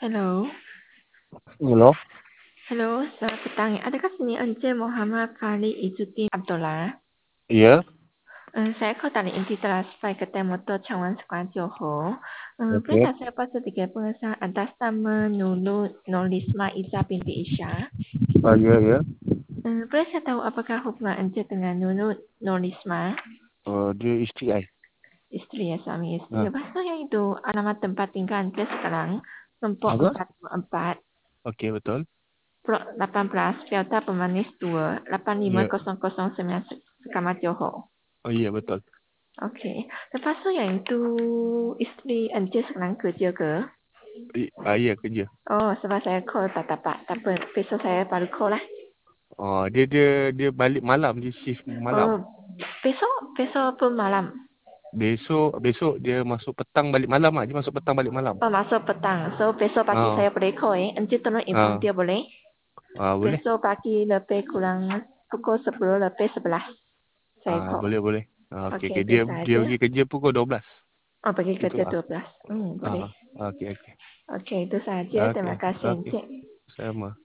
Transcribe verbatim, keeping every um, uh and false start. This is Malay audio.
Hello. Hello? Hello, selamat petang. Adakah sini Encik Muhammad Khalid Izzuddin Abdullah? Ya, Uh, saya call dari inti transfer kedai motor Changwan Sekolah Johor. Uh, okey. periksa saya pasal tiga pengesahan atas nama Nunu Nolisma Izzah binti Isya. Ah, ya, ya. Uh, boleh saya tahu apakah hubungan Encik dengan Nunu Nolisma? Uh, dia isteri I. Isteri ya, suami isteri. Ha. Lepas tu yang itu alamat tempat tinggal Encik sekarang. Nombor Apa? empat puluh empat. Okey, betul. Blok lapan belas, Delta Pemanis dua, lapan lima Ya. kosong kosong sembilan Sekamat Johor. Oh, ya, betul. Okey. Lepas tu yang itu isteri Encik sekarang kerja ke? I, ah, ya, kerja. Oh, sebab saya call tak dapat. Tak apa, besok saya baru call lah. Oh, dia dia dia balik malam, dia shift malam. Oh, besok? Besok pun malam? Besok besok dia masuk petang balik malam ah. Dia masuk petang balik malam. Oh, masuk petang. So, besok pagi Ah, saya boleh call eh. Encik tolong inform ah, dia boleh? ah, boleh. Besok pagi lebih kurang pukul sepuluh lebih sebelas. Saya Ah, call. boleh boleh. Ah, okey Okey, okey. itu Dia dia saja. pergi kerja pukul dua belas. Oh, pergi Itu kerja ah. dua belas. Hmm, boleh. Ah, okey okey. Okey, itu saja. Okey Terima kasih, okey. Encik. Sama.